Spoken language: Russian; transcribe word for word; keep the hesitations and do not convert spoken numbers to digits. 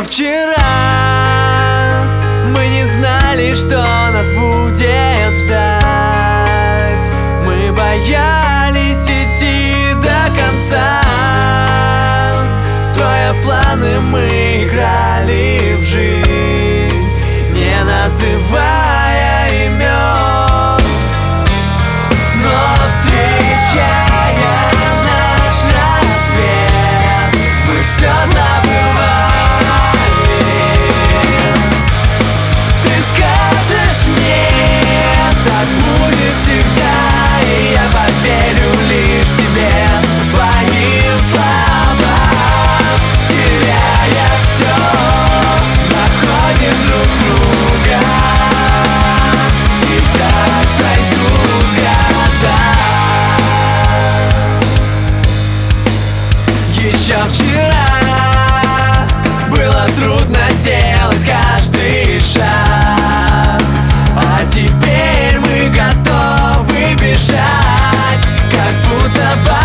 Еще вчера мы не знали, что нас будет ждать. Мы боялись идти до конца. Строя планы, мы играли в жизнь, не называя имен. Но встречая наш рассвет, мы все забывали. Ты скажешь нет, так будет всегда, и я поверю лишь тебе, твоим словам. Теряя все, находим друг друга, и так пройдут года. Еще вчера было трудно делать каждый шаг, а теперь мы готовы бежать, как будто бы